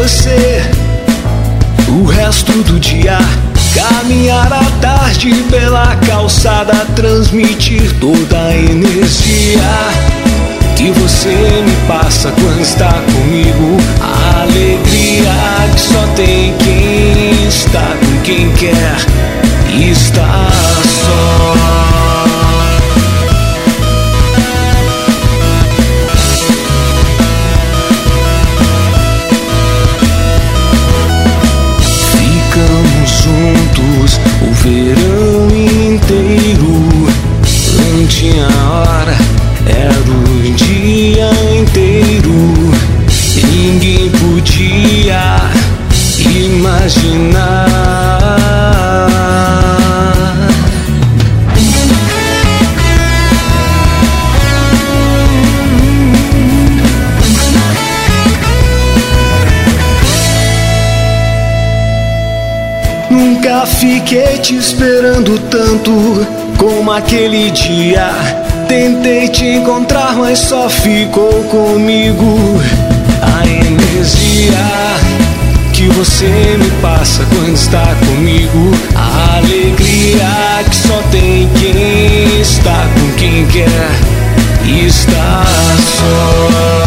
você o resto do dia. Caminhar à tarde pela calçada, transmitir toda a energia que você me passa quando está comigo. A alegria que só tem quem está com quem quer estar só. Juntos o verão inteiro, não tinha hora, era o dia inteiro. Ninguém podia imaginar. Nunca fiquei te esperando tanto como aquele dia. Tentei te encontrar, mas só ficou comigo. A energia que você me passa quando está comigo. A alegria que só tem quem está com quem quer estar só.